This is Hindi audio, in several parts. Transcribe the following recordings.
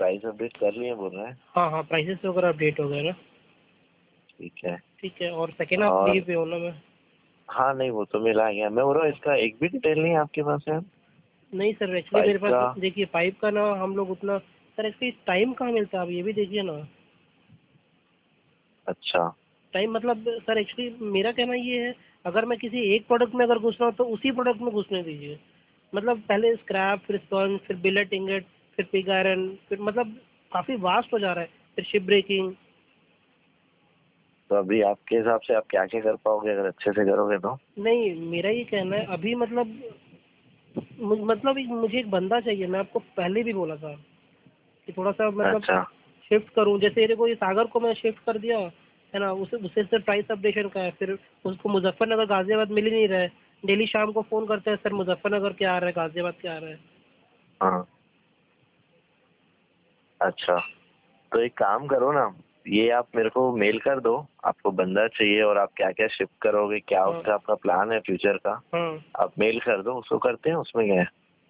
प्राइस अपडेट कर लिए बोल रहे हैं? हाँ हाँ, प्राइसेस वगैरह अपडेट हो गए ना। ठीक है। ठीक है, और सेकेंड हाफ और लीव पे हो ना मैं? हाँ नहीं वो तो मिला गया। मैं बोल रहा हूँ इसका एक भी डिटेल नहीं है आपके पास यार? नहीं सर, एक्चुअली पाइप मेरे का? पास देखिए पाइप का ना हम लोग उतना सर एक्चुअली टाइम कहाँ मिलता है, आप ये भी देखिए ना। अच्छा। टाइम मतलब सर एक्चुअली मेरा कहना ये है, अगर मैं किसी एक प्रोडक्ट में अगर घुस रहा हूँ तो उसी प्रोडक्ट में घुसने दीजिए। मतलब पहले स्क्रैप, फिर स्पंज, फिर बिलेट इंगेट, फिर पिग आयरन, फिर मतलब काफ़ी वास्ट हो जा रहा है, फिर शिप ब्रेकिंग। तो अभी आपके हिसाब से आप क्या क्या कर पाओगे अगर अच्छे से करोगे तो? नहीं, मेरा ये कहना है अभी मतलब मुझे एक बंदा चाहिए। मैं आपको पहले भी बोला था कि थोड़ा सा मतलब अच्छा। शिफ्ट करूं, जैसे मेरे को ये सागर को मैं शिफ्ट कर दिया है ना, उसे उससे सिर्फ प्राइस अपडेशन का है। फिर उसको मुजफ्फरनगर गाजियाबाद मिल ही नहीं रहा है। डेली शाम को फ़ोन करते हैं, सर मुजफ्फरनगर क्या आ रहा है, गाजियाबाद क्या आ रहा है। हाँ। अच्छा, तो एक काम करो ना, ये आप मेरे को मेल कर दो, आपको बंदा चाहिए और आप क्या क्या शिफ्ट करोगे, क्या हाँ उसका आपका प्लान है फ्यूचर का। हाँ। आप मेल कर दो, उसको करते हैं, उसमें क्या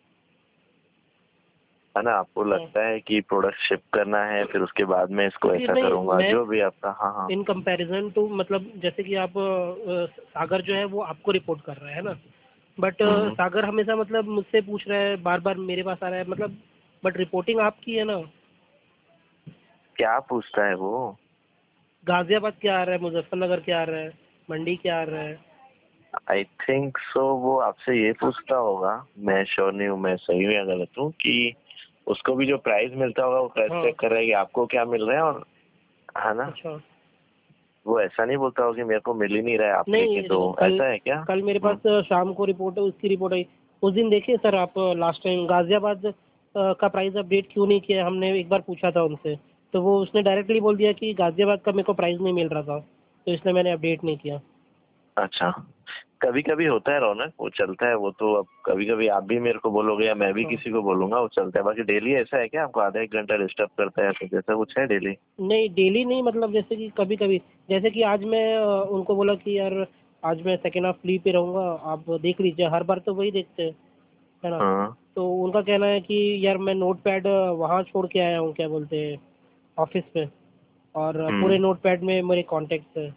है ना। आपको हाँ, लगता है कि प्रोडक्ट शिप करना है, फिर उसके बाद में इसको क्योंकि ऐसा नहीं करूंगा, मैं जो भी आपका। हाँ हाँ। इन कंपैरिजन टू मतलब जैसे कि आप सागर जो है वो आपको रिपोर्ट कर रहा है ना, बट हम्म। सागर हमेशा मतलब मुझसे पूछ रहा है, बार बार मेरे पास आ रहा है मतलब, बट रिपोर्टिंग आपकी है ना। क्या पूछता है वो? गाजियाबाद क्या आ रहा है, मुजफ्फरनगर क्या आ रहा है, मंडी क्या आ रहा है। आई थिंक सो वो आपसे ये पूछता होगा, मैं श्योर नहीं हूँ, मैं सही में गलत हूँ, कि उसको भी जो प्राइस मिलता होगा वो प्राइस हाँ। चेक कर रहा है कि आपको क्या मिल रहा है, और है ना। अच्छा। वो ऐसा नहीं बोलता होगा कि मेरे को मिल ही नहीं रहा है, आप लेके नहीं दो, देखो, कल ऐसा है क्या? कल मेरे पास शाम को रिपोर्ट है, उसकी रिपोर्ट आई। उस दिन देखिए सर, आप लास्ट टाइम गाजियाबाद का प्राइस अपडेट क्यों नहीं किया, हमने एक बार पूछा था उनसे, तो वो उसने डायरेक्टली बोल दिया कि गाजियाबाद का मेरे को प्राइस नहीं मिल रहा था, तो इसलिए मैंने अपडेट नहीं किया। अच्छा, कभी कभी होता है रौनक, वो चलता है वो तो। अब कभी कभी आप भी मेरे को बोलोगे या मैं भी हाँ। किसी को बोलूंगा, वो चलता है। बाकी डेली ऐसा है क्या, आपको आधा एक घंटा डिस्टर्ब करता है, तो जैसा कुछ है डेली? नहीं डेली नहीं, मतलब जैसे कि कभी कभी, जैसे कि आज मैं उनको बोला कि यार आज मैं सेकेंड हाफ लीव पे रहूँगा, आप देख लीजिए। हर बार तो वही देखते हैं, है ना। हाँ। तो उनका कहना है कि यार मैं नोट पैड वहाँ छोड़ के आया हूँ, क्या बोलते हैं, ऑफिस में, और पूरे हम्म। नोट पैड में मेरे कॉन्टेक्ट्स है।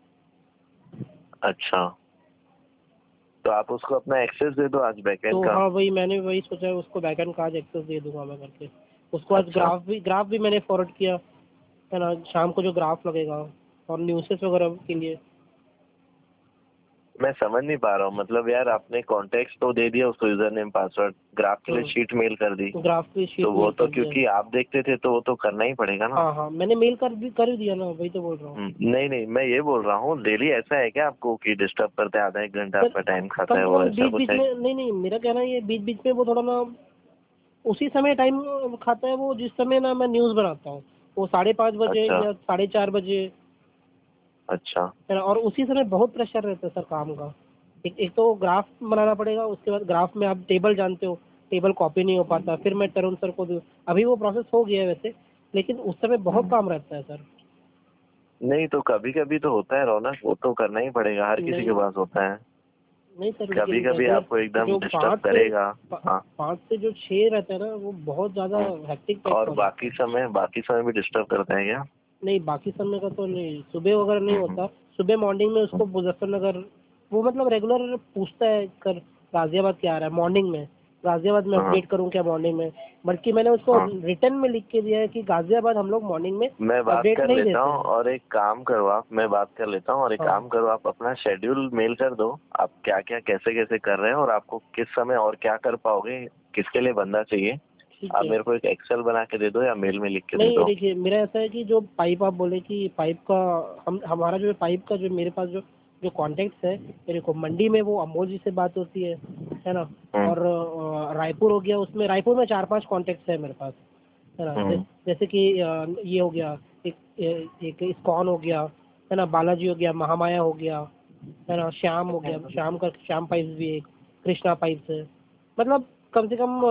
अच्छा, तो आप उसको अपना एक्सेस दे दो आज बैकएंड तो का। हाँ, वही मैंने वही सोचा है, उसको बैकएंड का आज एक्सेस दे दूंगा मैं करके। उसको आज अच्छा, ग्राफ भी मैंने फॉरवर्ड किया, है ना, शाम को जो ग्राफ लगेगा और न्यूज़ेस वगैरह के लिए। मैं समझ नहीं पा रहा हूँ, मतलब यार आपने कॉन्टेक्स्ट तो दे दिया उसको, यूजर नेम पासवर्ड, ग्राफ के लिए शीट मेल कर दी, ग्राफ की तो शीट वो मेल तो कर दिया। क्योंकि आप देखते थे तो वो तो करना ही पड़ेगा ना। हाँ हाँ, मैंने मेल कर ही दिया ना, वही तो बोल रहा हूँ। नहीं नहीं, मैं ये बोल रहा हूँ डेली ऐसा है क्या आपको कि डिस्टर्ब करते हैं, आधा एक घंटा सर आपका टाइम खाता कम है, से वो कम ऐसा बीच कुछ बीच है? में, नहीं नहीं, मेरा कहना है ये बीच बीच में वो थोड़ा ना उसी समय टाइम खाता है वो, जिस समय ना मैं न्यूज़ बनाता हूँ, वो 5:30 बजे अच्छा। या 4:30 बजे, अच्छा। है ना। और उसी समय बहुत प्रेशर रहता है सर काम का। एक तो ग्राफ बनाना पड़ेगा, उसके बाद ग्राफ में आप टेबल जानते हो, टेबल कॉपी नहीं हो पाता, फिर मैं तरुण सर को दूँ। अभी वो प्रोसेस हो गया है वैसे, लेकिन उस समय बहुत हम्म। काम रहता है सर। नहीं तो कभी कभी तो होता है रौनक, वो तो करना ही पड़ेगा, हर किसी के नहीं पास होता है। नहीं सर, कभी लेकिन कभी रेगुलर आपको एकदम जो डिस्टर्ब करेगा। हाँ। 5 से जो 6 रहता है ना, वो बहुत ज़्यादा हम्म। हेक्टिक टाइप और का हो जाता है। बाकी समय भी डिस्टर्ब करता है क्या? नहीं, बाकी समय का तो नहीं, सुबह वगैरह नहीं हम्म। होता। सुबह मॉर्निंग में हम्म। उसको मुजफ्फरनगर, वो मतलब रेगुलर पूछता है कर गाजियाबाद क्या आ रहा है मॉर्निंग में, गाजियाबाद में हाँ अपडेट करूँ क्या मॉर्निंग में। बल्कि मैंने उसको हाँ, रिटर्न में लिख के दिया है कि गाजियाबाद हम लोग मॉर्निंग में मैं बात अपडेट कर नहीं लेता देते हूँ, हैं। और एक काम करो आप, मैं बात कर लेता हूँ, और एक हाँ काम करो आप अपना शेड्यूल मेल कर दो, आप क्या क्या कैसे कैसे कर रहे हैं और आपको किस समय और क्या कर पाओगे, किसके लिए बंदा चाहिए। ठीक आप है। मेरे को एक एक्सेल बना के दे दो या मेल में लिख के दे नहीं दो। देखिए, मेरा ऐसा है कि जो पाइप आप बोले कि पाइप का, हमारा जो पाइप का जो मेरे पास जो जो कॉन्टेक्ट्स है, मेरे को मंडी में वो अमोल जी से बात होती है ना। हम्म। और रायपुर हो गया, उसमें रायपुर में 4-5 कॉन्टेक्ट्स है मेरे पास, है ना। हम्म। जैसे कि ये हो गया, एक इस्कॉन हो गया, है ना, बालाजी हो गया, महामाया हो गया, है ना, श्याम हो गया, श्याम पाइप्स भी एक, कृष्णा पाइप्स है। मतलब कम से कम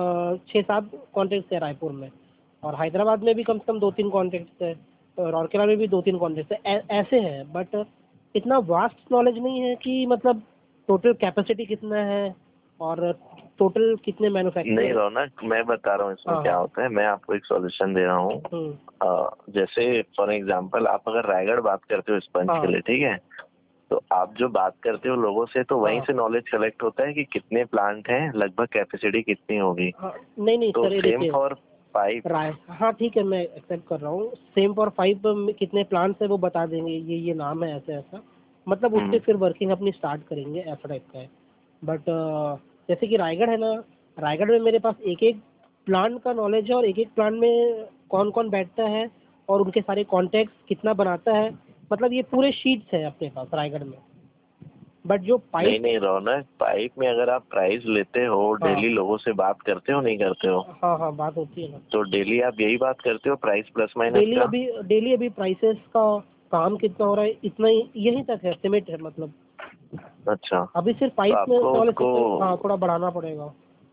6-7 कॉन्टेक्ट्स है रायपुर में, और हैदराबाद में भी कम से कम 2-3 कॉन्टेक्ट्स है, और राउरकेला में भी 2-3 कॉन्टेक्ट्स है। ऐसे है, बट इतना वास्ट नॉलेज नहीं है कि मतलब टोटल कैपेसिटी कितना है, और टोटल कितने नहीं मैन्युफैक्चर? रौनक, मैं बता रहा हूँ इसमें हाँ क्या हाँ। होता है। मैं आपको एक सॉल्यूशन दे रहा हूँ। जैसे फॉर एग्जांपल आप अगर रायगढ़ बात करते हो स्पंज हाँ के लिए, ठीक है, तो आप जो बात करते हो लोगों से, तो वहीं हाँ से नॉलेज कलेक्ट होता है कि कितने प्लांट हैं, लगभग कैपेसिटी कितनी होगी। हाँ। नहीं नहीं तो सर, ये सेम देखिए फॉर पाइप। राय, हाँ ठीक है, मैं एक्सेप्ट कर रहा हूँ। सेम फॉर 5 में कितने प्लांट्स है वो बता देंगे, ये नाम है, ऐसा ऐसा, मतलब उस पर फिर वर्किंग अपनी स्टार्ट करेंगे, ऐसा टाइप का है। बट जैसे कि रायगढ़ है ना, रायगढ़ में मेरे पास एक एक प्लांट का नॉलेज है, और एक एक प्लांट में कौन कौन बैठता है और उनके सारे कॉन्टैक्ट्स कितना बनाता है, मतलब ये पूरे शीट्स है अपने पास रायगढ़ में। बट जो नहीं पाइप, नहीं रौनक, पाइप में अगर आप प्राइस लेते हो, हाँ डेली लोगों से बात करते हो नहीं करते हो? हाँ हाँ, बात होती है ना तो डेली आप यही बात करते हो प्राइस प्लस माइनस डेली। का? अभी डेली अभी प्राइसेस का काम कितना हो रहा है, इतना ही, यहीं तक है, एस्टिमेट है मतलब। अच्छा, अभी सिर्फ तो पाइप में आपको नॉलेज उसको से, हाँ थोड़ा बढ़ाना पड़ेगा।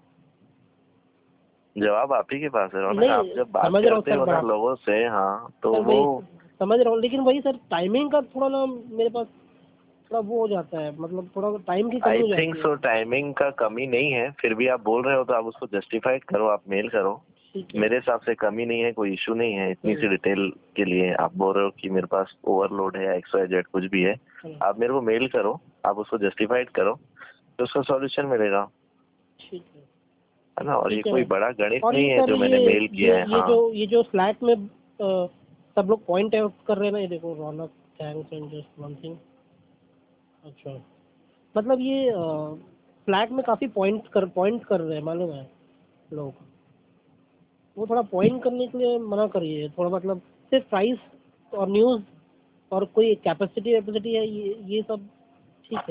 जवाब आप ही के पास है रौनक। आप नहीं जब बात समझ रहा हूँ करते सर, हो ना बढ़ा लोगों से, हाँ, तो सर वो वही समझ रहा हूँ, लेकिन वही सर टाइमिंग का थोड़ा ना मेरे पास थोड़ा वो हो जाता है, मतलब थोड़ा टाइम की कमी आई हो थिंक जाती है। सो टाइमिंग का कमी नहीं है, फिर भी आप बोल रहे हो तो आप उसको जस्टिफाइड करो, आप मेल करो। ठीक है। मेरे हिसाब से कमी नहीं है, कोई इशू नहीं है इतनी सी हम्म, डिटेल के लिए। आप बोल रहे हो कि मेरे पास ओवरलोड है या XYZ कुछ भी है, चलो, आप मेरे को मेल करो, आप उसको जस्टिफाइड करो, तो उसका सॉल्यूशन मिलेगा, ठीक है। है ना। और ये ठीक है कोई मैम। बड़ा गणित और नहीं ये है सर, जो मैंने मेल किया है। हाँ, ये जो स्लैक में सब लोग पॉइंट आउट कर रहे हैं ना, ये देखो, Raunak, thanks and just one thing. अच्छा, मतलब ये फ्लैग में काफ़ी पॉइंट कर रहे हैं, मालूम है लोग। वो थोड़ा पॉइंट करने के लिए मना करिए थोड़ा, मतलब सिर्फ प्राइस और न्यूज़ और कोई कैपेसिटी वैपेसिटी है, ये सब ठीक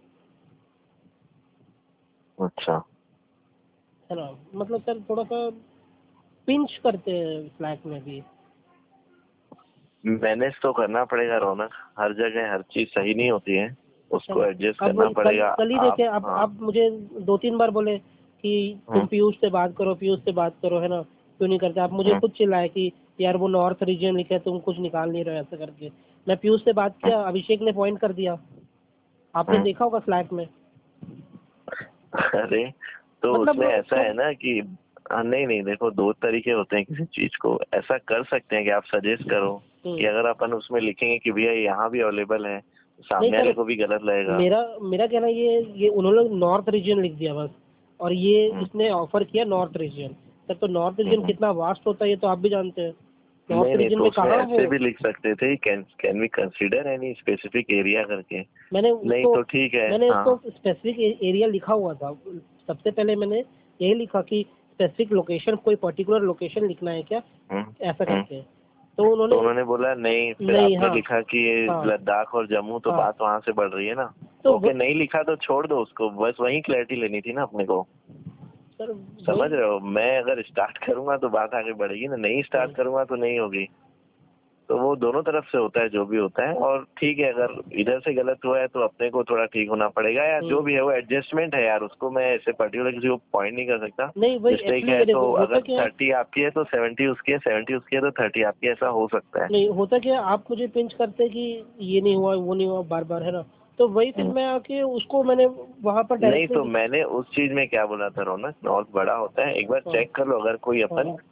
अच्छा। है ना। मतलब सर थोड़ा सा पिंच करते हैं फ्लैग में भी। मैनेज तो करना पड़ेगा रौनक, हर जगह हर चीज सही नहीं होती है, है उसको ना। एडजस्ट अब करना पड़ेगा। कल ही आप, देखे, हाँ, आप मुझे 2-3 बार बोले कि तुम हम्म, पीयूष से बात करो, पीयूष से बात करो, है ना, क्यों नहीं करते आप? मुझे हम्म, खुद चिल्लाए कि यार वो नॉर्थ रीजन लिखे, तुम कुछ निकाल नहीं रहे हो, ऐसा करके। मैं पीयूष से बात हम्म, किया, अभिषेक ने पॉइंट कर दिया, आपने हम्म। देखा होगा स्लैक में। अरे, तो उसमें मतलब ऐसा तो है ना कि नहीं नहीं, देखो दो तरीके होते हैं किसी चीज को। ऐसा कर सकते हैं कि आप सजेस्ट करो कि अगर अपन उसमें लिखेंगे कि भैया यहाँ भी अवेलेबल है, तो नहीं सामने सर, वाले को भी गलत लगेगा। मेरा मेरा कहना ये उन्होंने नॉर्थ रीजन लिख दिया बस, और ये हम्म, इसने ऑफर किया नॉर्थ रीजन। सर तो नॉर्थ रीजन हम्म। कितना वास्ट होता है ये तो आप भी जानते हैं। नॉर्थ नहीं नहीं, रीजन तो में उसमें कहाँ वो, ऐसे भी लिख सकते थे, can can we consider any specific area करके। मैंने नहीं उसको तो ठीक है, मैंने हाँ। उसको स्पेसिफिक एरिया लिखा हुआ था। सबसे पहले मैंने यही लिखा कि स्पेसिफिक लोकेशन, कोई पर्टिकुलर लोकेशन लिखना है क्या, हम्म, ऐसा हम्म। करके। तो तो उन्होंने उन्होंने बोला नहीं, फिर नहीं, आपने हाँ लिखा कि ये हाँ लद्दाख और जम्मू, तो हाँ। बात वहां से बढ़ रही है ना। तो ओके, नहीं लिखा तो छोड़ दो उसको, बस वही क्लैरिटी लेनी थी ना अपने को। सर समझ वही, रहे हो, मैं अगर स्टार्ट करूंगा तो बात आगे बढ़ेगी ना, नहीं स्टार्ट करूंगा तो नहीं होगी। तो वो दोनों तरफ से होता है जो भी होता है। और ठीक है, अगर इधर से गलत हुआ है तो अपने को थोड़ा ठीक होना पड़ेगा, या जो भी है वो एडजस्टमेंट है यार, उसको मैं ऐसे पर्टिकुलर किसी को पॉइंट नहीं कर सकता। नहीं वही मिस्टेक एक्चुअली, है ये तो देखो होता अगर क्या है, 30 आपकी है तो 70 उसकी है, 70 उसकी है तो 30 आपकी, ऐसा हो सकता है। नहीं होता क्या है, आप मुझे पिंच करते कि ये नहीं हुआ वो नहीं हुआ बार बार, है ना। तो वही फिर मैं आके उसको मैंने वहाँ पर नहीं तो डायरेक्टली, मैंने उस चीज में क्या बोला था रौनक, नॉर्थ बड़ा होता है, एक बार हाँ चेक कर लो अगर कोई हाँ। अपन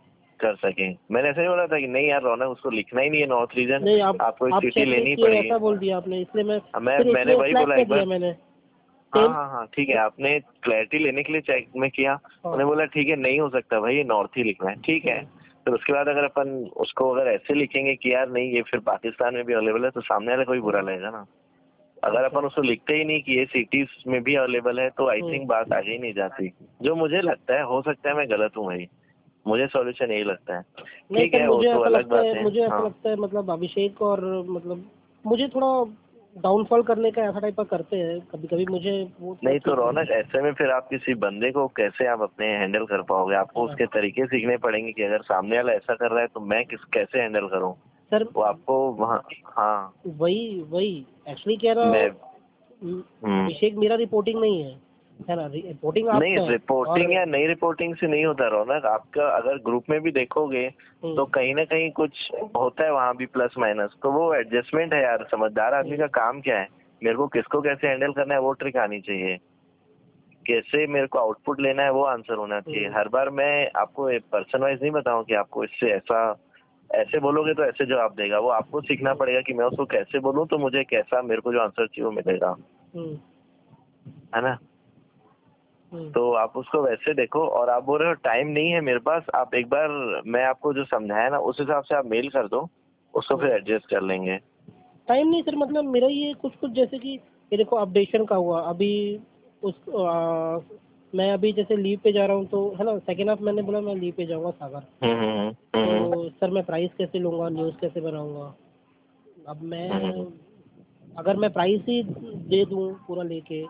कर सके। मैंने ऐसा नहीं बोला था कि नहीं यार रौनक उसको लिखना ही नहीं है नॉर्थ रीजन, नहीं, आपको एक आप सिटी चेक नहीं लेनी किए पड़ेगी। ऐसा बोल दिया आपने, इसलिए मैं फिर मैंने इसलिए वही स्लैक बोला पे एक दिया बार। मैंने। हाँ सेम, हाँ हाँ, ठीक है, आपने क्लैरिटी लेने के लिए चेक में किया। हाँ उन्हें बोला ठीक है, नहीं हो सकता भाई, ये नॉर्थ ही लिखना है, ठीक है। फिर उसके बाद अगर अपन उसको अगर ऐसे लिखेंगे कि यार नहीं ये फिर पाकिस्तान में भी अवेलेबल है, तो सामने वाले को भी बुरा लगेगा ना। अगर अच्छा, अपन उसको लिखते ही नहीं कि ये सिटीज में भी अवेलेबल है, तो आई थिंक बात आगे ही नहीं जाती। जो मुझे लगता है, हो सकता है मैं गलत हूँ भाई, मुझे सॉल्यूशन यही लगता है। नहीं ठीक सर, है, वो तो अलग बात है। हाँ, मतलब अभिषेक और मतलब मुझे थोड़ा डाउनफॉल करने का ऐसा टाइप का करते हैं कभी कभी, मुझे वो थोड़ा नहीं तो ठीक नहीं रौनक, ऐसे में फिर आप किसी बंदे को कैसे आप अपने हैंडल कर पाओगे? आपको लगता। उसके तरीके सीखने पड़ेंगे कि अगर सामने वाला ऐसा कर रहा है तो मैं कैसे हैंडल करूँ। सर वो आपको वहाँ, हाँ, वही वही एक्चुअली कह रहा मैं, हूँ, हम्म। अभिषेक मेरा रिपोर्टिंग नहीं है ना, रिपोर्टिंग नहीं, आपका है। और रिपोर्टिंग या नहीं रिपोर्टिंग से नहीं होता रौनक, आपका अगर ग्रुप में भी देखोगे तो कहीं ना कहीं कुछ होता है वहाँ भी प्लस माइनस, तो वो एडजस्टमेंट है यार। समझदार आदमी का काम क्या है, मेरे को किसको कैसे हैंडल करना है वो ट्रिक आनी चाहिए। कैसे मेरे को आउटपुट लेना है वो आंसर होना चाहिए। हर बार मैं आपको पर्सन वाइज नहीं बताऊं कि आपको इससे ऐसा ऐसे बोलोगे तो ऐसे जवाब देगा। वो आपको सीखना पड़ेगा कि मैं उसको कैसे बोलूं तो मुझे कैसा मेरे को जो आंसर चाहिए वो मिलेगा, है ना। तो आप उसको वैसे देखो। और आप बोल रहे हो टाइम नहीं है मेरे पास, आप एक बार मैं आपको जो समझाया ना उस हिसाब से आप मेल कर दो, उसको फिर एडजस्ट कर लेंगे। टाइम नहीं सर, मतलब मेरा ये कुछ कुछ जैसे कि ये देखो अपडेशन का हुआ अभी उस मैं अभी जैसे लीव पे जा रहा हूँ तो है ना, सेकेंड हाफ मैंने बोला मैं लीव पे जाऊँगा सागर, तो सर मैं प्राइस कैसे लूँगा, न्यूज़ कैसे बनाऊँगा। अब मैं अगर मैं प्राइस ही दे दूँ पूरा लेके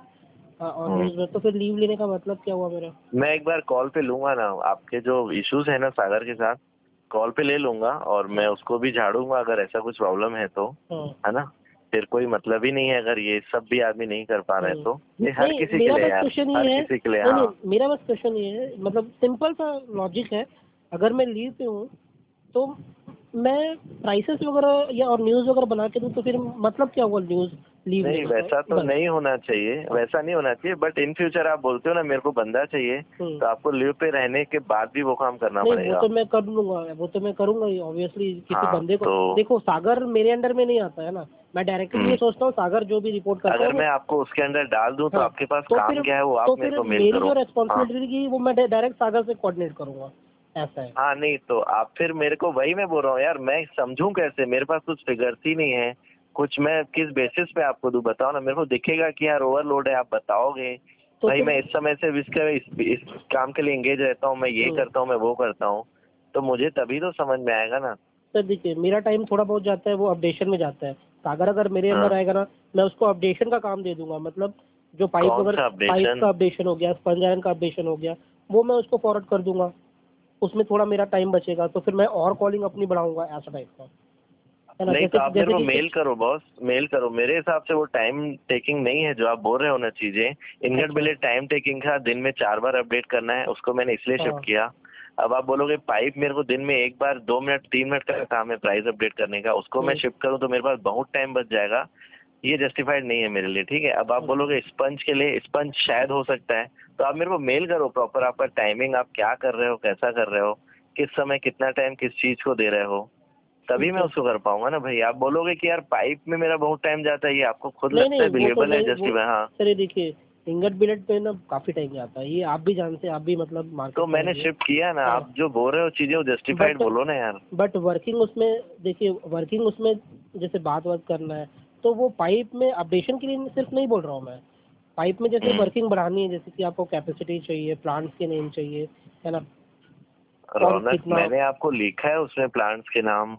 और न्यूज़ में, तो फिर लीव लेने का मतलब क्या हुआ मेरा। मैं एक बार कॉल पे लूंगा ना आपके जो इश्यूज है ना सागर के साथ, कॉल पे ले लूंगा और मैं उसको भी झाड़ूंगा अगर ऐसा कुछ प्रॉब्लम है तो, है ना। फिर कोई मतलब ही नहीं है अगर ये सब भी आदमी नहीं कर पा रहे तो, ये हर नहीं किसी के मेरा लिए बस यार, क्वेश्चन हर ये है, किसी के लिए। नहीं हाँ नहीं मेरा बस क्वेश्चन ये है, मतलब सिंपल सा लॉजिक है, अगर मैं लीव पे हूँ तो मैं प्राइसेस वगैरह या और न्यूज़ वगैरह बना के दूँ तो फिर मतलब क्या हुआ न्यूज़ लीव नहीं लेने का। वैसा तो नहीं होना चाहिए, वैसा नहीं होना चाहिए। बट इन फ्यूचर आप बोलते हो ना मेरे को बंदा चाहिए, तो आपको लीव पे रहने के बाद भी वो काम करना नहीं वो पड़ेगा। तो मैं कर लूंगा, वो तो मैं करूंगा ही ऑब्वियसली। किसी हाँ बंदे को तो देखो, सागर मेरे अंडर में नहीं आता है ना, मैं डायरेक्टली ये सोचता हूँ सागर जो भी रिपोर्ट करता अगर है वो। मैं आपको उसके अंदर डाल दूं तो हाँ आपके पास तो काम फिर क्या है वो तो आप मेरे फिर को मेल मेरी करो। जो हाँ रेस्पॉन्सिबिलिटी की वो मैं डायरेक्ट सागर से कोऑर्डिनेट करूंगा, ऐसा है। हाँ, नहीं तो आप फिर मेरे को, वही मैं बोल रहा हूँ यार, मैं समझूं कैसे, मेरे पास कुछ फिगर्स ही नहीं है कुछ, मैं किस बेसिस पे आपको दूं बताओ ना। मेरे को दिखेगा कि यार ओवरलोड है, आप बताओगे तो भाई फिर मैं इस समय से इस काम के लिए एंगेज रहता हूँ, मैं ये करता हूँ, मैं वो करता हूँ, तो मुझे तभी तो समझ में आएगा ना। सर देखिए, मेरा टाइम थोड़ा बहुत जाता है वो अपडेशन में जाता है, सागर अगर मेरे अंदर हाँ, आएगा ना, मैं उसको अपडेशन का काम दे दूंगा। मतलब जो पाइप कौन वगैरह, सा पाइप अपडेशन? का अपडेशन हो गया, स्पंज आयरन का अपडेशन हो गया, वो मैं उसको फॉरवर्ड कर दूंगा, उसमें थोड़ा मेरा टाइम बचेगा, तो फिर मैं और कॉलिंग अपनी बढ़ाऊंगा, ऐसा टाइप का, है ना। नहीं तो जैसे आप मेरे जैसे को कि मेल कुछ। करो बॉस, मेल करो। मेरे हिसाब से वो टाइम टेकिंग नहीं है जो आप बोल रहे हो ना चीजें। इनगट अच्छा। बिले टाइम टेकिंग था, दिन में 4 बार अपडेट करना है, उसको मैंने इसलिए शिफ्ट हाँ किया। अब आप बोलोगे पाइप मेरे को दिन में एक बार 2 मिनट 3 मिनट का काम है प्राइस अपडेट करने का, उसको मैं शिफ्ट करूँ तो मेरे पास बहुत टाइम बच जाएगा, ये जस्टिफाइड नहीं है मेरे लिए, ठीक है। अब आप बोलोगे स्पंज के लिए, स्पंज शायद हो सकता है, तो आप मेरे को मेल करो प्रॉपर आपका टाइमिंग, आप क्या कर रहे हो, कैसा कर रहे हो, किस समय कितना टाइम किस चीज को दे रहे हो, तभी मैं उसको कर पाऊंगा ना भाई। आप बोलोगे कि यार पाइप में मेरा बहुत टाइम जाता है, ये आपको खुद नहीं लगता नहीं है वो तो बिलीवेबल है, नहीं, वो जस्टिफाई? हाँ सर ये देखिए, इंगट बिलेट पे ना काफी टाइम जाता है, ये आप भी जानते हैं, आप भी मतलब तो मार्केट में मैंने रहिए। शिफ्ट किया ना, हाँ आप जो बोल रहे हो चीजें वो जस्टिफाइड बट बोलो ना यार। बट वर्किंग उसमें, देखिए वर्किंग उसमें जैसे बात करना है, तो वो पाइप में अपडेशन के लिए सिर्फ नहीं बोल रहा हूँ मैं, पाइप में जैसे वर्किंग बढ़ानी है, जैसे कि आपको कैपेसिटी चाहिए, प्लांट्स के नेम चाहिए, है ना, कौन रौनक कितना। मैंने आपको लिखा है उसमें प्लांट्स के नाम,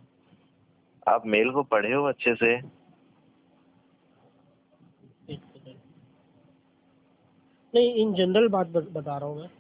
आप मेल को पढ़े हो अच्छे से? एक सेकंड, नहीं इन जनरल बात बता रहा हूँ मैं,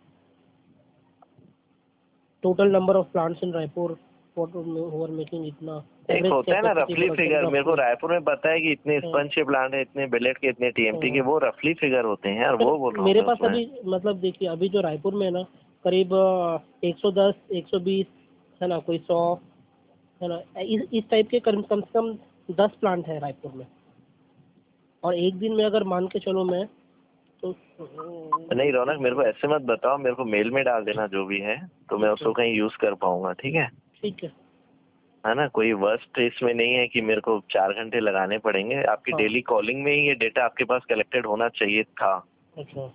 total number of plants in Raipur over making इतना, एक एवरेज होता है ना कैपेसिटी रफली प्रोडक्शन फिगर, मेरे को रफली। रायपुर में पता है कि इतने स्पंज के प्लांट है, इतने बिलेट के, इतने टीएमटी के, वो रफली फिगर होते हैं यार, सर वो बोल रहा हूँ मेरे मैं पास उसमें। अभी मतलब देखिए, अभी जो रायपुर में है ना, करीब 110 120, है ना, कोई 100, है ना, इस टाइप के कम से कम 10 प्लांट है रायपुर में, और एक दिन में अगर मान के चलो मैं तो नहीं रौनक मेरे को ऐसे मत बताओ, मेरे को मेल में डाल देना जो भी है, तो मैं उसको कहीं यूज कर पाऊंगा, ठीक है। ठीक है। है ना, कोई वर्स्ट इसमें नहीं है कि मेरे को 4 घंटे लगाने पड़ेंगे। आपकी हाँ डेली कॉलिंग में ही ये डेटा आपके पास कलेक्टेड होना चाहिए था। अच्छा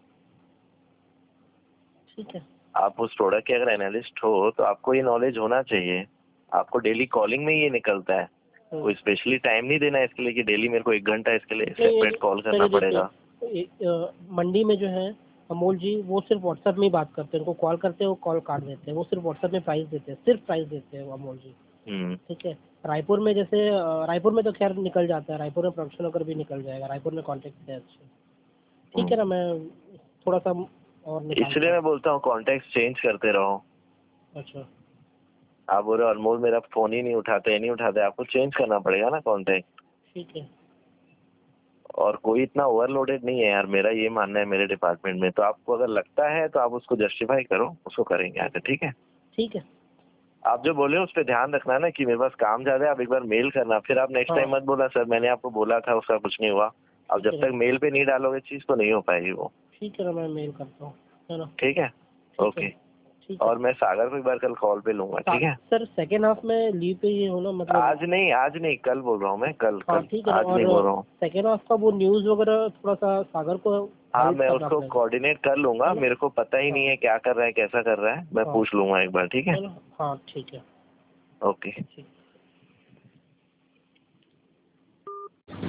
ठीक है। आप उस प्रोडक्ट के अगर एनालिस्ट हो तो आपको ये नॉलेज होना चाहिए, आपको डेली कॉलिंग में ही ये निकलता है। कोई स्पेशली टाइम नहीं देना है इसके लिए कि डेली मेरे को 1 घंटा इसके लिए नहीं सेपरेट कॉल सर करना ये देखिए, पड़ेगा। मंडी में जो है अमोल जी, वो सिर्फ व्हाट्सएप में ही बात करते हैं, उनको कॉल करते हैं वो कॉल काट देते हैं, वो सिर्फ व्हाट्सएप में प्राइस देते हैं, सिर्फ प्राइस देते हैं वो अमोल जी। हम्म ठीक है। रायपुर में जैसे रायपुर में तो खैर निकल जाता है, रायपुर में प्रोडक्शन होकर भी निकल जाएगा, रायपुर में कॉन्टेक्ट है अच्छे। ठीक है ना, मैं थोड़ा सा और निकालता इसलिए हूँ। मैं बोलता हूँ कॉन्टेक्ट चेंज करते रहो। अच्छा आप बोल रहे हो अनमोल मेरा फोन ही नहीं उठाते, नहीं उठाते, आपको चेंज करना पड़ेगा ना कॉन्टेक्ट। ठीक है। और कोई इतना ओवरलोडेड नहीं है यार, मेरा ये मानना है मेरे डिपार्टमेंट में। तो आपको अगर लगता है तो आप उसको जस्टिफाई करो, उसको करेंगे आगे, ठीक है। ठीक है। आप जो बोले उस पर ध्यान रखना ना कि मेरे पास काम ज्यादा है, आप एक बार मेल करना, फिर आप नेक्स्ट हाँ टाइम मत बोला सर मैंने आपको बोला था उसका कुछ नहीं हुआ। अब ठीक जब है तक मेल पे नहीं डालोगे चीज तो नहीं हो पाएगी वो। ठीक है ना, मैं मेल करता हूँ, है ना। ठीक है, ठीक ओके। है, ठीक है। और मैं सागर को एक बार कल कॉल पे लूंगा, ठीक है। सर सेकेंड हाफ में लीव पे ये हो ना, मतलब। आज नहीं कल बोल रहा हूँ मैं, कल हाँ कल ठीक है ना। आज नहीं बोल रहा हूँ। सेकेंड हाफ का वो न्यूज़ वगैरह थोड़ा सा सागर को हाँ हेल्प मैं करना उसको पड़ेगा, कोऑर्डिनेट कर लूंगा, है ना। मेरे को पता ही नहीं हाँ है क्या कर रहा है कैसा कर रहा है, मैं हाँ, पूछ लूंगा एक बार, ठीक है। है ना। हाँ ठीक है, ओके। ठीक।